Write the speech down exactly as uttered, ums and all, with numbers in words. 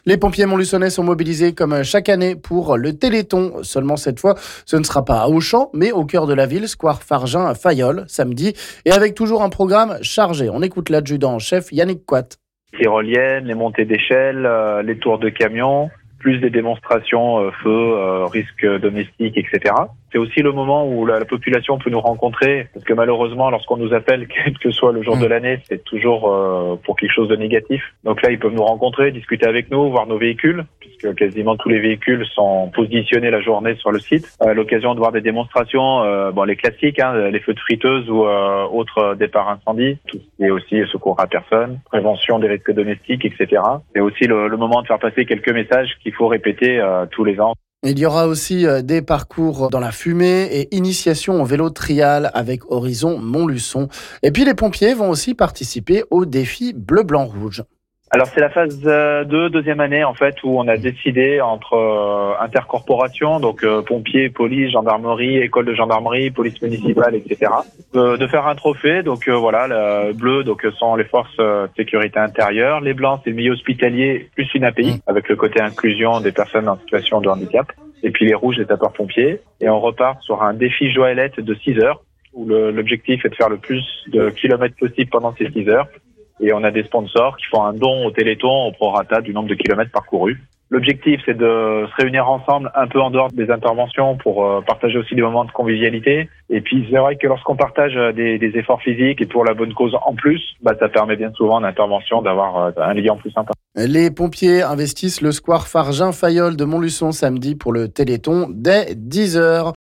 Les pompiers montluçonnais sont mobilisés comme chaque année pour le Téléthon. Seulement cette fois, ce ne sera pas à Auchan, mais au cœur de la ville, square Fargin à Fayolle, samedi. Et avec toujours un programme chargé. On écoute l'adjudant en chef Yannick Quat. Tyroliennes, les montées d'échelle, euh, les tours de camions, plus des démonstrations euh, feu, euh, risques domestiques, et cetera. C'est aussi le moment où la, la population peut nous rencontrer, parce que malheureusement, lorsqu'on nous appelle, quel que soit le jour de l'année, c'est toujours euh, pour quelque chose de négatif. Donc là, ils peuvent nous rencontrer, discuter avec nous, voir nos véhicules, puisque quasiment tous les véhicules sont positionnés la journée sur le site. À l'occasion de voir des démonstrations, euh, bon, les classiques, hein, les feux de friteuse ou euh, autres départs incendies, tout ce qui est aussi secours à personne, prévention des risques domestiques, et cetera. C'est aussi le, le moment de faire passer quelques messages qu'il faut répéter euh, tous les ans. Il y aura aussi des parcours dans la fumée et initiation au vélo trial avec Horizon Montluçon. Et puis les pompiers vont aussi participer au défi bleu, blanc, rouge. Alors c'est la phase deux, deuxième année en fait, où on a décidé entre euh, intercorporations, donc euh, pompiers, police, gendarmerie, école de gendarmerie, police municipale, et cetera, euh, de faire un trophée. Donc euh, voilà, le bleu donc sont les forces euh, de sécurité intérieure, les blancs c'est le milieu hospitalier plus une A P I avec le côté inclusion des personnes en situation de handicap, et puis les rouges les sapeurs-pompiers. Et on repart sur un défi joëlette de six heures où le, l'objectif est de faire le plus de kilomètres possible pendant ces six heures. Et on a des sponsors qui font un don au Téléthon au prorata du nombre de kilomètres parcourus. L'objectif, c'est de se réunir ensemble un peu en dehors des interventions pour euh, partager aussi des moments de convivialité. Et puis, c'est vrai que lorsqu'on partage des, des efforts physiques et pour la bonne cause en plus, bah, ça permet bien souvent en intervention d'avoir euh, un lien plus sympa. Les pompiers investissent le square Fargin Fayolle de Montluçon samedi pour le Téléthon dès dix heures.